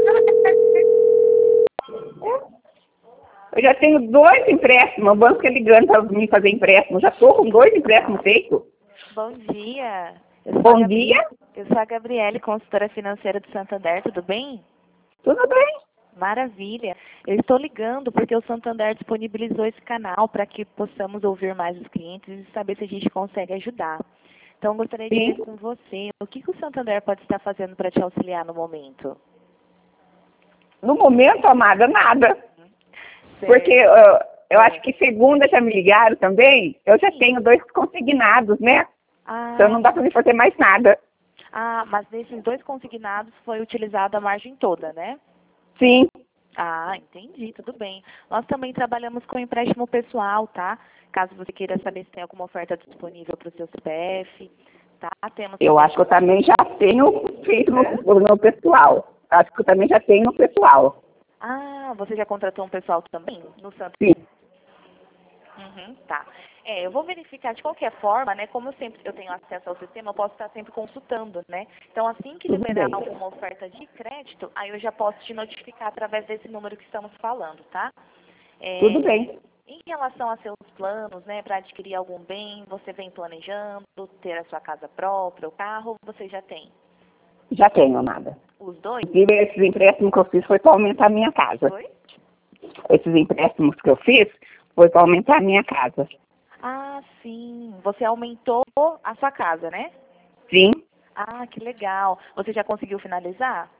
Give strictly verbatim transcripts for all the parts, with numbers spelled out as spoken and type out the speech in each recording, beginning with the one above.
Eu já tenho dois empréstimos, o banco fica ligando para me fazer empréstimo. Já estou com dois empréstimos feitos. Bom dia. Eu sou a Bom Gabri- dia, Eu sou a Gabriele, consultora financeira do Santander, tudo bem? tudo bem? Maravilha. Eu estou ligando porque o Santander disponibilizou esse canal para que possamos ouvir mais os clientes e saber se a gente consegue ajudar. Então, eu gostaria de Sim. ver com você o que, que o Santander pode estar fazendo para te auxiliar no momento. No momento, amada, nada. Certo. Porque uh, eu acho que segunda já me ligaram também. Eu já tenho dois consignados, né? Ah, Então não dá para me fazer mais nada. ah, mas nesses dois consignados foi utilizada a margem toda, né? Sim, Ah, entendi, tudo bem. Nós também trabalhamos com empréstimo pessoal, tá? Caso você queira saber se tem alguma oferta disponível para o seu C P F, tá? Temos eu também... acho que eu também já tenho feito no, Hã? no meu pessoal. Acho que eu também já tenho no pessoal. Ah, você já contratou um pessoal também no Santo? Sim, Uhum, tá. É, eu vou verificar de qualquer forma, né? Como eu sempre eu tenho acesso ao sistema, eu posso estar sempre consultando, né? Então, assim que tudo liberar bem. alguma oferta de crédito, aí eu já posso te notificar através desse número que estamos falando, tá? Tudo É, bem. em relação a seus planos, né, para adquirir algum bem, você vem planejando ter a sua casa própria, o carro, você já tem? Já tenho, amada. Os dois? Inclusive, esses empréstimos que eu fiz foi para aumentar a minha casa. Foi? Esses empréstimos que eu fiz foi para aumentar a minha casa. Ah, sim. Você aumentou a sua casa, né? Sim, Ah, que legal. Você já conseguiu finalizar?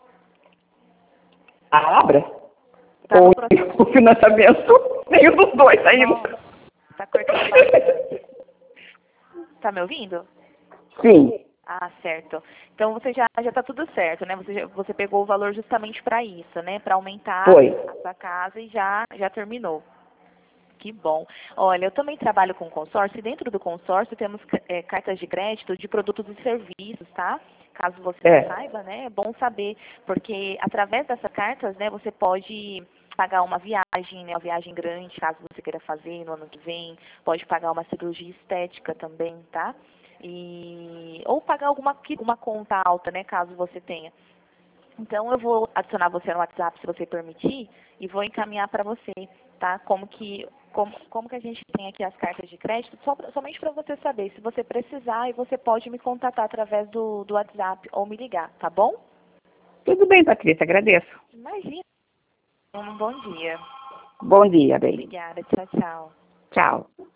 a obra Tá ou no processo. o financiamento, nenhum dos dois ainda. Nossa, tá cortando bastante. Tá me ouvindo? Sim, Ah, certo. Então você já já tá tudo certo, né? Você já- você pegou o valor justamente para isso, né? Para aumentar foi. a sua casa e já já terminou. Que bom. Olha, eu também trabalho com consórcio e dentro do consórcio temos é, cartas de crédito de produtos e serviços, tá? Caso você não É, saiba, né? É bom saber, porque através dessas cartas, né, você pode pagar uma viagem, né, uma viagem grande, caso você queira fazer no ano que vem, pode pagar uma cirurgia estética também, tá? E ou pagar alguma qui- uma conta alta, né, caso você tenha. Então, eu vou adicionar você no WhatsApp, se você permitir, e vou encaminhar para você, tá? Como que, como, como que a gente tem aqui as cartas de crédito, só pra- somente para você saber. Se você precisar, e você pode me contatar através do, do WhatsApp ou me ligar, tá bom? tudo bem, Patrícia, agradeço. Imagina. Um bom dia. Bom dia, bem. Obrigada. Tchau, tchau. Tchau.